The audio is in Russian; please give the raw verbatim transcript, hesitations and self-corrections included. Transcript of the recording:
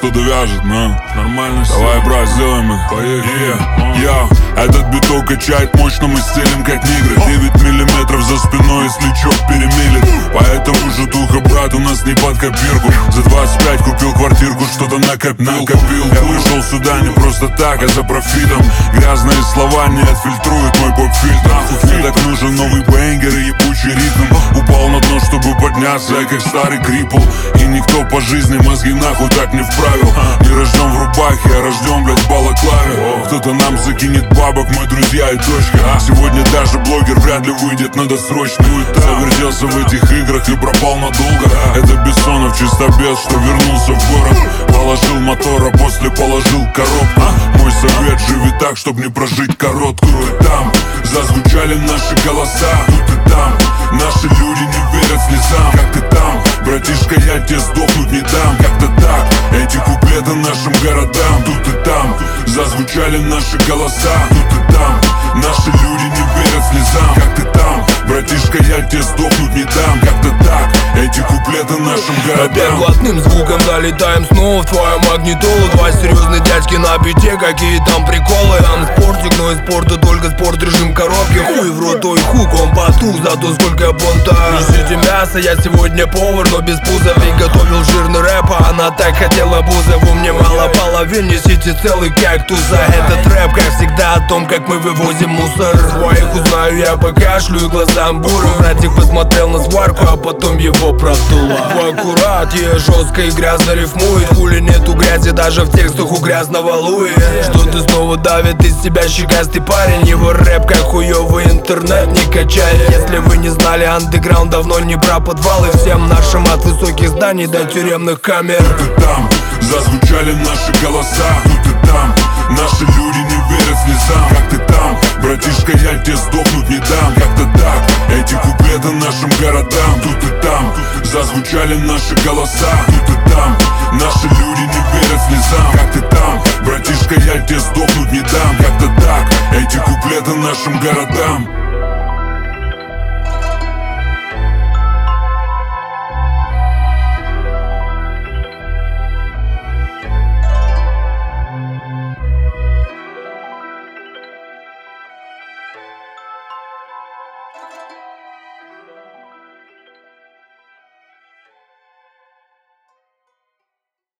что-то вяжет, но нормально. Давай, брат, сделаем их. Поехали. Я, этот биток качает мощно, мы стелим как нигры. Девять миллиметров за спиной, если чё перемелет. Поэтому же духа, брат, у нас не под копирку. За двадцать пять купил квартирку, что-то накопил, накопил. Я вышел сюда не просто так, а за профитом. Грязные слова не отфильтруют мой поп-фильтр. Мне так нужен новый бэнгер и ебучий ритм. Упал на дно, чтобы подняться, я как старый крипл. И никто по жизни мозги нахуй так не вправил. Не рожден в рубахе, а рожден, блядь, в балаклаве. Кто-то нам закинет бабок, мы друзья и точка. Сегодня даже блогер вряд ли выйдет на досрочный. Завертелся в этих играх и пропал надолго. Это Бессонов, чистобес, что вернулся в город. Положил мотор, а после положил коробку. Мой совет: живи так, чтоб не прожить короткую. Тут и там зазвучали наши голоса. Тут и там наши люди не верят слезам. Как ты там, братишка, я тебе сдохнуть не дам. Как-то так, эти куплеты нашим городам. Тут и там зазвучали наши голоса. Тут и там наши люди не верят слезам. Как ты там, братишка, я тебе сдохнуть не дам. Как-то так, эти куплеты нашим городам. Опять блатным звуком залетаем снова в твою магнитолу. Два серьезные дядьки на бите, какие там приколы. Там спортик, но из спорта только спорт, режим коробки. Хуй в рот, ой, хук, он потух, зато сколько понта. Несите мясо, я сегодня повар, но без пуза. Приготовил жирный рэп, а она так хотела бузову. Мне мало половин, несите целый кактуса. Этот рэп, как всегда, о том, как мы вывозим мусор. Своих узнаю я по кашлю и глазам бурым. Братик посмотрел на сварку, а потом его продуло. Твой аккурат, я жестко и грязно рифмует. Хули нету грязи даже в текстах у грязного Луи. Что ты снова давит из себя щекастый парень. Его рэп как хуёвый интернет не качает. Если вы не знали, андеграунд давно не про подвалы. Всем нашим от высоких зданий до тюремных камер. Тут и там зазвучали наши голоса. Тут и там наши люди не верят слезам. Как ты там, братишка, я тебе сдохнуть не дам. Как-то так, эти куплеты нашим городам. Тут и там зазвучали наши голоса. Тут и там наши люди не верят слезам. Как ты там, братишка, я тебе сдохнуть не дам. Как-то так, эти куплеты нашим городам.